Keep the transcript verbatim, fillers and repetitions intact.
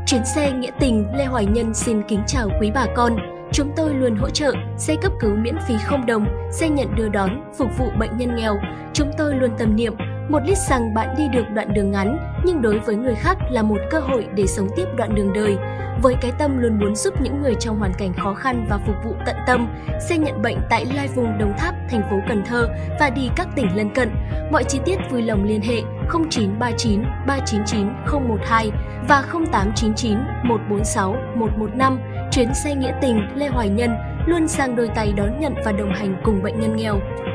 Chuyến xe nghĩa tình Lê Hoài Nhân xin kính chào quý bà con. Chúng tôi luôn hỗ trợ xe cấp cứu miễn phí không đồng, xe nhận đưa đón, phục vụ bệnh nhân nghèo. Chúng tôi luôn tâm niệm, một lít xăng bạn đi được đoạn đường ngắn, nhưng đối với người khác là một cơ hội để sống tiếp đoạn đường đời. Với cái tâm luôn muốn giúp những người trong hoàn cảnh khó khăn và phục vụ tận tâm, xe nhận bệnh tại Lai Vùng, Đồng Tháp, thành phố Cần Thơ và đi các tỉnh lân cận. Mọi chi tiết vui lòng liên hệ không chín ba chín ba chín chín không một hai và không tám chín chín một bốn sáu một một năm. Chuyến xe nghĩa tình Lê Hoài Nhân luôn sang đôi tay đón nhận và đồng hành cùng bệnh nhân nghèo.